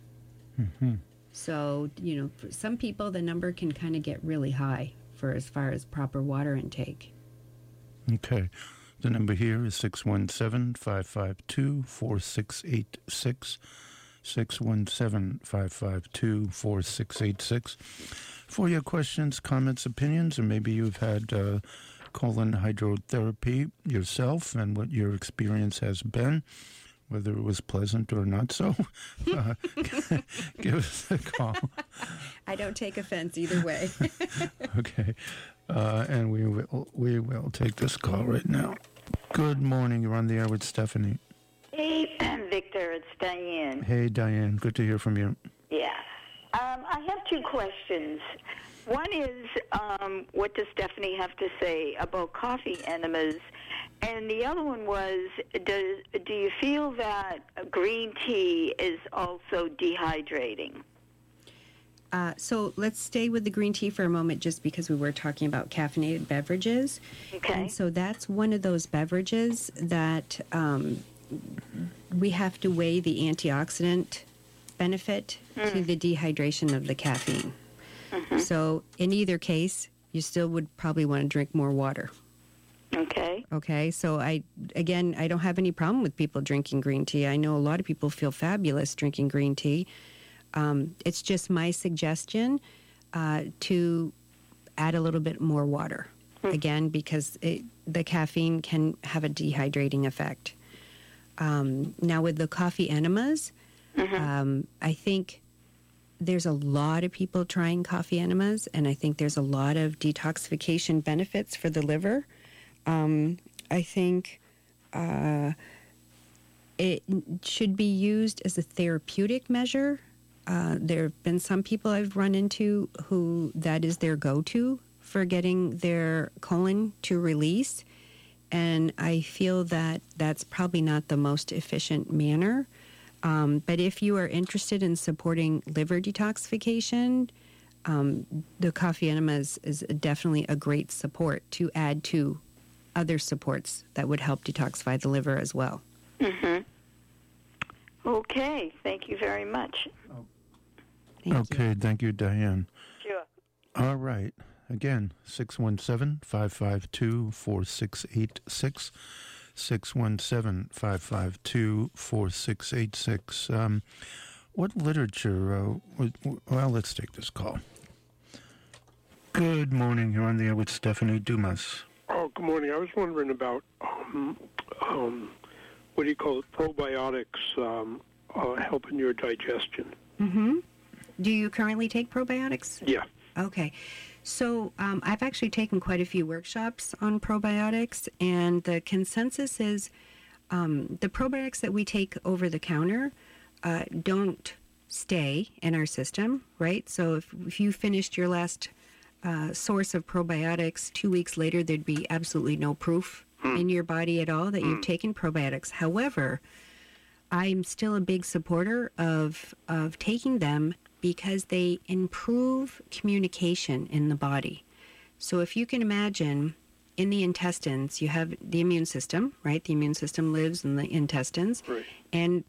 So, for some people, the number can kind of get really high for as far as proper water intake. Okay. The number here is 617-552-4686. 617-552-4686. For your questions, comments, opinions, or maybe you've had colon hydrotherapy yourself and what your experience has been, whether it was pleasant or not so, give us a call. I don't take offense either way. Okay. And we will take this call right now. Good morning. You're on the air with Stephanie. Hey, Victor, it's Diane. Hey, Diane. Good to hear from you. Yeah. I have 2 questions. One is, what does Stephanie have to say about coffee enemas? And the other one was, do you feel that green tea is also dehydrating? So let's stay with the green tea for a moment, just because we were talking about caffeinated beverages. Okay. And so that's one of those beverages that we have to weigh the antioxidant benefit to the dehydration of the caffeine. So in either case, you still would probably want to drink more water. Okay. So I don't have any problem with people drinking green tea. I know a lot of people feel fabulous drinking green tea. It's just my suggestion to add a little bit more water, again, because the caffeine can have a dehydrating effect. Now, with the coffee enemas, I think there's a lot of people trying coffee enemas, and I think there's a lot of detoxification benefits for the liver. I think it should be used as a therapeutic measure. There have been some people I've run into who that is their go-to for getting their colon to release. And I feel that that's probably not the most efficient manner. But if you are interested in supporting liver detoxification, the coffee enema is definitely a great support to add to other supports that would help detoxify the liver as well. Okay. Thank you very much. Thank you. Thank you, Diane. Sure. All right. Again, 617-552-4686. 617-552-4686. What literature? Well, let's take this call. Good morning. You're on the air with Stephanie Dumas. Oh, good morning. I was wondering about, what do you call it, probiotics helping your digestion. Do you currently take probiotics? Yeah. Okay. So I've actually taken quite a few workshops on probiotics, and the consensus is The probiotics that we take over the counter don't stay in our system, right? So if you finished your last source of probiotics 2 weeks later, there'd be absolutely no proof in your body at all that you've taken probiotics. However, I'm still a big supporter of taking them because they improve communication in the body. So if you can imagine, in the intestines, you have the immune system, right? The immune system lives in the intestines. Right. And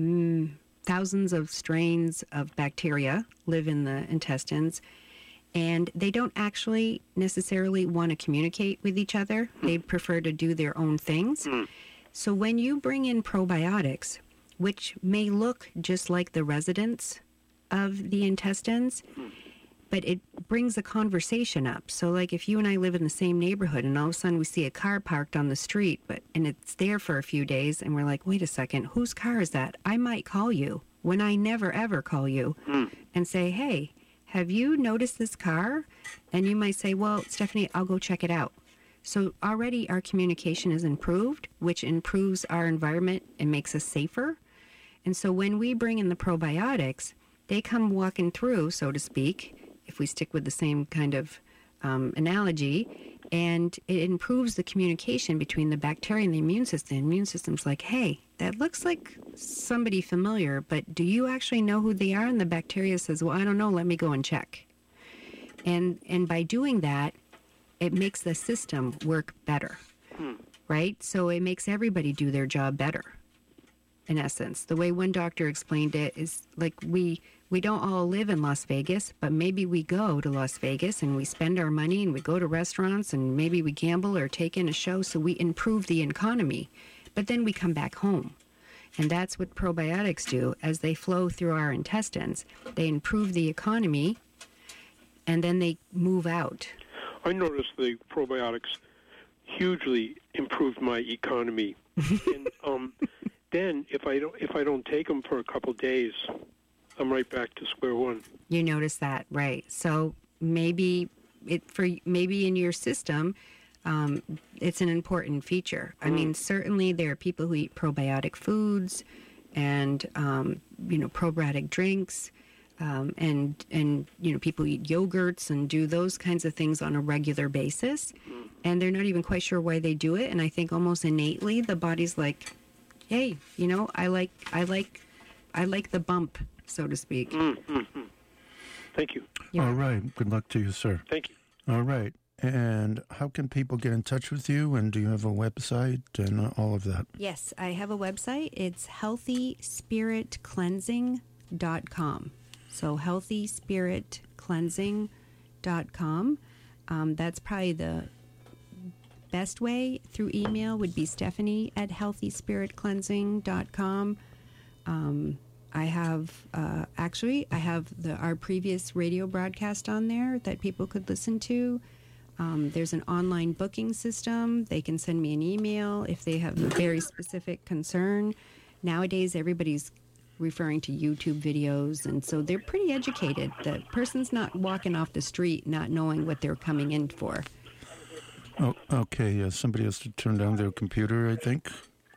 thousands of strains of bacteria live in the intestines. And they don't actually necessarily want to communicate with each other. They prefer to do their own things. So when you bring in probiotics, which may look just like the residents of the intestines, but it brings a conversation up. So like if you and I live in the same neighborhood and all of a sudden we see a car parked on the street, and it's there for a few days, and we're like, wait a second, whose car is that? I might call you when I never ever call you and say, hey, have you noticed this car? And you might say, well, Stephanie, I'll go check it out. So already our communication is improved, which improves our environment and makes us safer. And so when we bring in the probiotics, they come walking through, so to speak, if we stick with the same kind of analogy, and it improves the communication between the bacteria and the immune system. The immune system's like, hey, that looks like somebody familiar, but do you actually know who they are? And the bacteria says, well, I don't know, let me go and check. And by doing that, it makes the system work better, right? So it makes everybody do their job better, in essence. The way one doctor explained it is like we don't all live in Las Vegas, but maybe we go to Las Vegas and we spend our money and we go to restaurants and maybe we gamble or take in a show, so we improve the economy. But then we come back home. And that's what probiotics do. As they flow through our intestines, they improve the economy and then they move out. I noticed the probiotics hugely improved my economy. And then if I don't take them for a couple of days, I'm right back to square one. You notice that, right? So maybe in your system, it's an important feature. I mean, certainly there are people who eat probiotic foods and probiotic drinks, and people eat yogurts and do those kinds of things on a regular basis, and they're not even quite sure why they do it. And I think almost innately the body's like, hey, I like the bump, so to speak. Thank you. All right. Good luck to you, sir. Thank you. All right. And how can people get in touch with you? And do you have a website and all of that? Yes, I have a website. It's healthyspiritcleansing.com. So healthyspiritcleansing.com. That's probably the best way. Through email would be Stephanie at healthyspiritcleansing.com. I have our previous radio broadcast on there that people could listen to. There's an online booking system. They can send me an email if they have a very specific concern. Nowadays, everybody's referring to YouTube videos, and so they're pretty educated. The person's not walking off the street not knowing what they're coming in for. Oh, okay. Somebody has to turn down their computer, I think.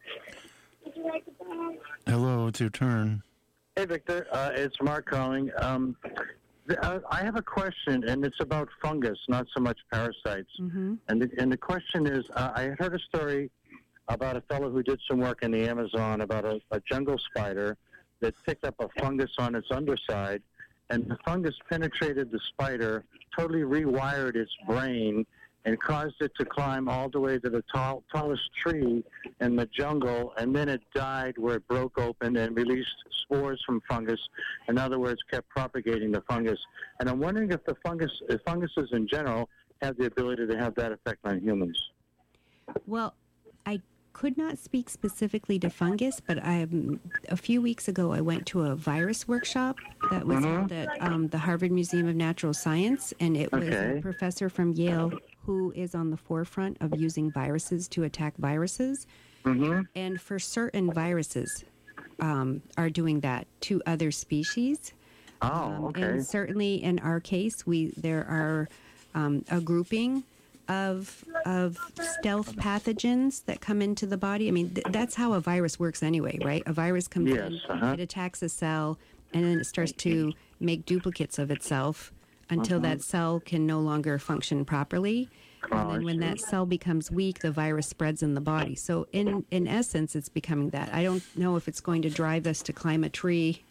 Hello, it's your turn. Hey, Victor. It's Mark calling. I have a question, and it's about fungus, not so much parasites. Mm-hmm. And the question is, I had heard a story about a fellow who did some work in the Amazon about a jungle spider that picked up a fungus on its underside, and the fungus penetrated the spider, totally rewired its brain, and caused it to climb all the way to the tallest tree in the jungle, and then it died where it broke open and released spores from fungus. In other words, kept propagating the fungus. And I'm wondering if funguses in general have the ability to have that effect on humans. Well, I could not speak specifically to fungus, but a few weeks ago I went to a virus workshop that was held at the Harvard Museum of Natural Science, and it was a professor from Yale who is on the forefront of using viruses to attack viruses. Mm-hmm. And for certain viruses are doing that to other species. And certainly in our case, there are a grouping of of stealth pathogens that come into the body. I mean, that's how a virus works anyway, right? A virus comes in, it attacks a cell, and then it starts to make duplicates of itself until that cell can no longer function properly. And then when that cell becomes weak, the virus spreads in the body. So in essence, it's becoming that. I don't know if it's going to drive us to climb a tree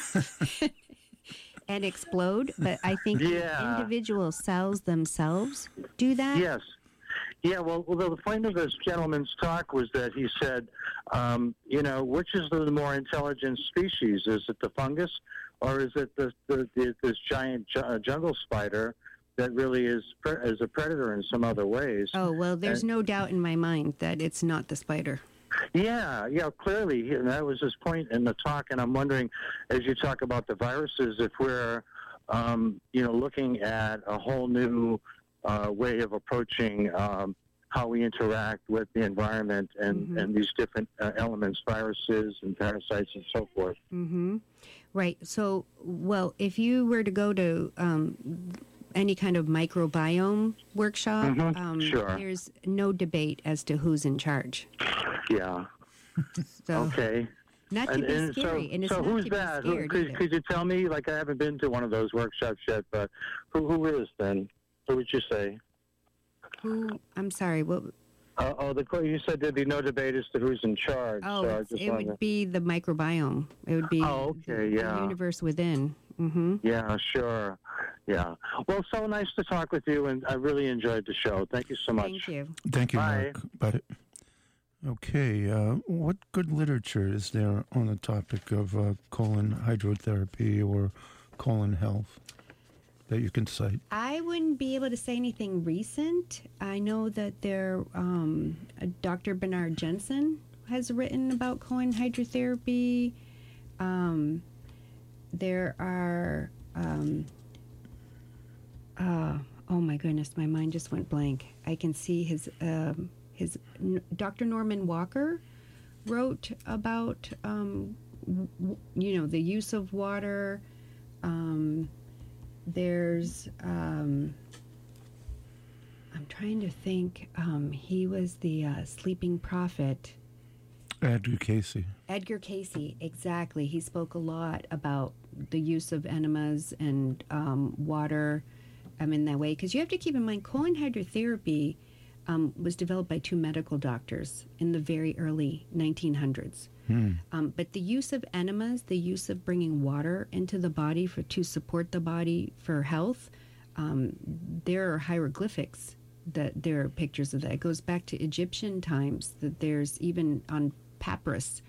and explode, but I think individual cells themselves do that. Yes. Yeah, well, the point of this gentleman's talk was that he said, which is the more intelligent species? Is it the fungus, or is it this giant jungle spider that really is a predator in some other ways? Oh, well, there's no doubt in my mind that it's not the spider. Yeah, clearly. And that was his point in the talk. And I'm wondering, as you talk about the viruses, if we're, looking at a whole new way of approaching how we interact with the environment and these different elements, viruses and parasites and so forth. Mm-hmm. Right. So, well, if you were to go to any kind of microbiome workshop, there's no debate as to who's in charge. Yeah. So, okay. Not to be scary. And it's so not who's to be that? scared Could you tell me? Like, I haven't been to one of those workshops yet, but who is then? Who would you say? Who? I'm sorry. What? You said there'd be no debate as to who's in charge. Oh, so it would be the microbiome. It would be the universe within. Mm-hmm. Yeah, sure. Yeah. Well, so nice to talk with you, and I really enjoyed the show. Thank you so much. Thank you. Thank you, Bye. Mark. Bye. Okay, what good literature is there on the topic of colon hydrotherapy or colon health that you can cite? I wouldn't be able to say anything recent. I know that Dr. Bernard Jensen has written about colon hydrotherapy. There are, oh my goodness, my mind just went blank. I can see his Dr. Norman Walker wrote about, the use of water. There's, I'm trying to think, he was the sleeping prophet. Edgar Cayce, exactly. He spoke a lot about the use of enemas and water in that way. Because you have to keep in mind, colon hydrotherapy was developed by two medical doctors in the very early 1900s. But the use of enemas, the use of bringing water into the body to support the body for health, there are hieroglyphics that there are pictures of that. It goes back to Egyptian times, that there's even on papyrus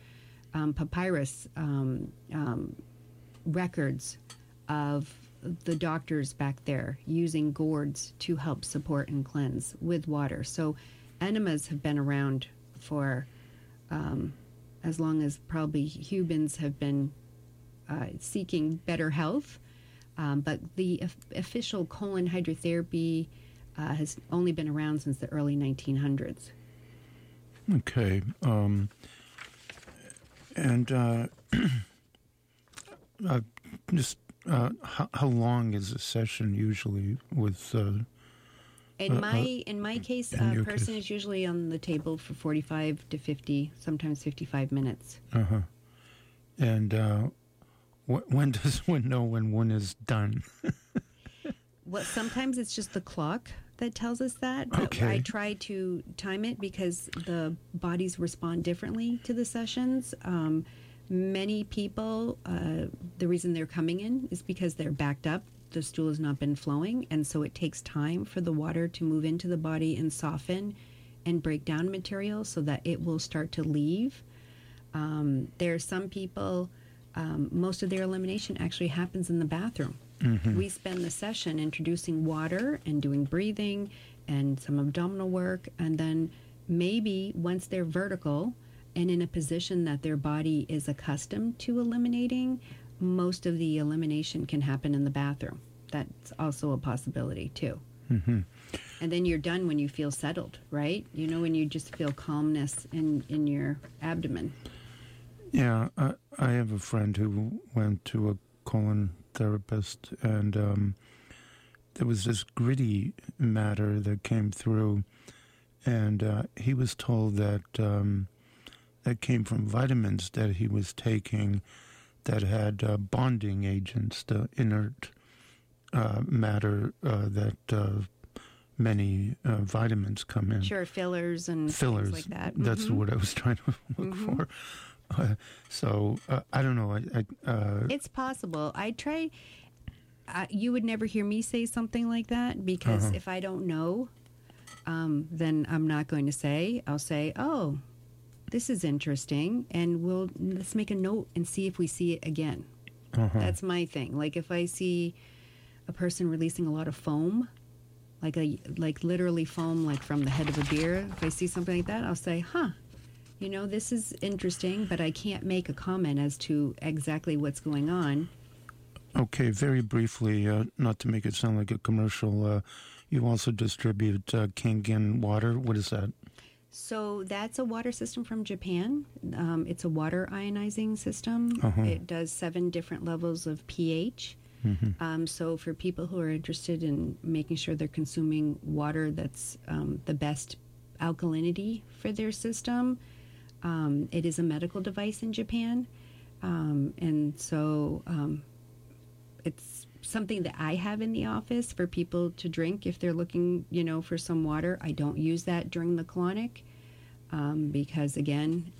records of the doctors back there using gourds to help support and cleanse with water. So enemas have been around for as long as probably humans have been seeking better health. But the official colon hydrotherapy has only been around since the early 1900s. Okay. How long is a session usually with? In my case, a person is usually on the table for 45 to 50, sometimes 55 minutes. And when does one know when one is done? Well, sometimes it's just the clock that tells us that. Okay. I try to time it because the bodies respond differently to the sessions. Many people, the reason they're coming in is because they're backed up. The stool has not been flowing, and so it takes time for the water to move into the body and soften and break down material so that it will start to leave. There are some people, most of their elimination actually happens in the bathroom. We spend the session introducing water and doing breathing and some abdominal work, and then maybe once they're vertical and in a position that their body is accustomed to eliminating, most of the elimination can happen in the bathroom. That's also a possibility too. And then you're done when you feel settled, right? When you just feel calmness in your abdomen. Yeah, I have a friend who went to a colon therapist, and there was this gritty matter that came through, and he was told that that came from vitamins that he was taking that had bonding agents, the inert matter that many vitamins come in. Sure, fillers and things like that. That's the word I was trying to look for. So I don't know. It's possible. I try. You would never hear me say something like that because if I don't know, then I'm not going to say. I'll say, "Oh, this is interesting," and let's make a note and see if we see it again. That's my thing. Like if I see a person releasing a lot of foam, like literally foam, like from the head of a beer. If I see something like that, I'll say, "Huh, this is interesting," but I can't make a comment as to exactly what's going on. Okay, very briefly, not to make it sound like a commercial, you also distribute Kangen water. What is that? So that's a water system from Japan. It's a water ionizing system. It does 7 different levels of pH. So for people who are interested in making sure they're consuming water that's the best alkalinity for their system, it is a medical device in Japan. And so it's something that I have in the office for people to drink if they're looking, for some water. I don't use that during the colonic because, again,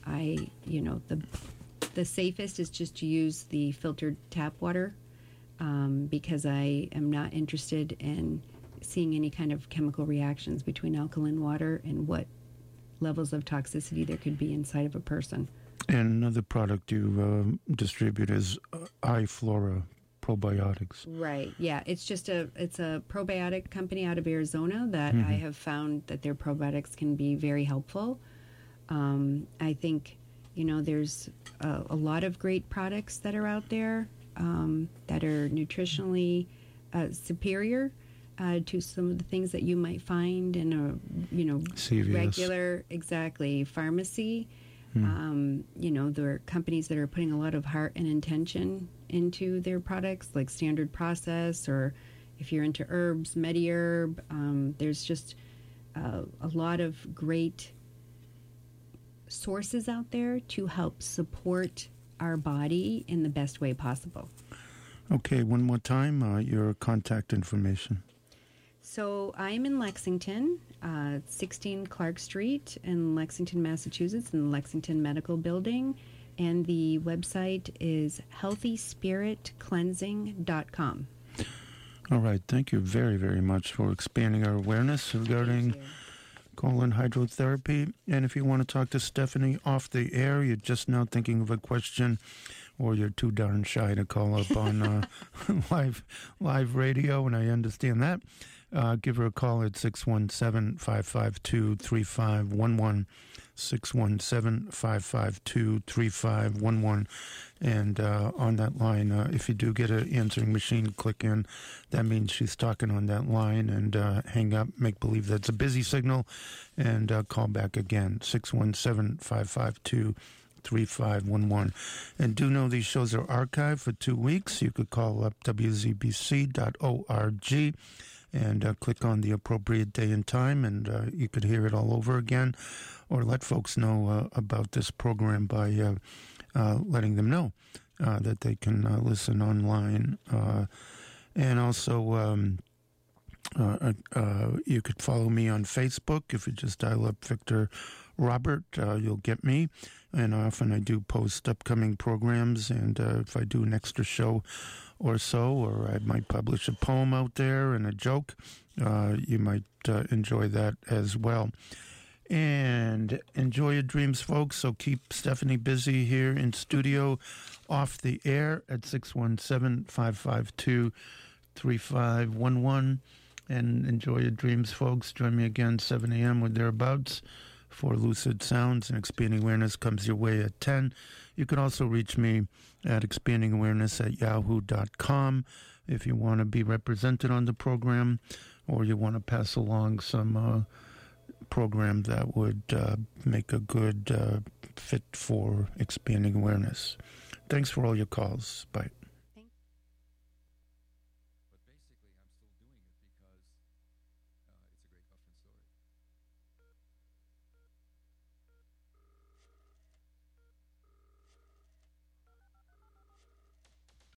the safest is just to use the filtered tap water because I am not interested in seeing any kind of chemical reactions between alkaline water and what levels of toxicity there could be inside of a person. And another product you distribute is iFlora probiotics. Right. Yeah. It's a probiotic company out of Arizona that I have found that their probiotics can be very helpful. I think, there's a lot of great products that are out there that are nutritionally superior to some of the things that you might find in a, CVS. regular, pharmacy. There are companies that are putting a lot of heart and intention into their products, like Standard Process, or if you're into herbs, MediHerb. There's just a lot of great sources out there to help support our body in the best way possible. Okay, one more time, your contact information. So I'm in Lexington, 16 Clark Street in Lexington, Massachusetts, in the Lexington Medical Building. And the website is healthyspiritcleansing.com. All right. Thank you very, very much for expanding our awareness regarding colon hydrotherapy. And if you want to talk to Stephanie off the air, you're just now thinking of a question, or you're too darn shy to call up on live radio, and I understand that. Give her a call at 617-552-3511, 617-552-3511. And on that line, if you do get an answering machine, click in. That means she's talking on that line, and hang up, make believe that's a busy signal, and call back again, 617-552-3511. And do know these shows are archived for 2 weeks. You could call up wzbc.org and click on the appropriate day and time, and you could hear it all over again, or let folks know about this program by letting them know that they can listen online. And also, you could follow me on Facebook. If you just dial up Victor Robert, you'll get me. And often I do post upcoming programs, and if I do an extra show or so, or I might publish a poem out there and a joke, you might enjoy that as well. And enjoy your dreams, folks. So keep Stephanie busy here in studio, off the air at 617-552-3511. And enjoy your dreams, folks. Join me again 7 a.m. or thereabouts for Lucid Sounds, and Expanding Awareness comes your way at 10. You can also reach me at expandingawareness@yahoo.com if you want to be represented on the program, or you want to pass along some program that would make a good fit for Expanding Awareness. Thanks for all your calls. Bye.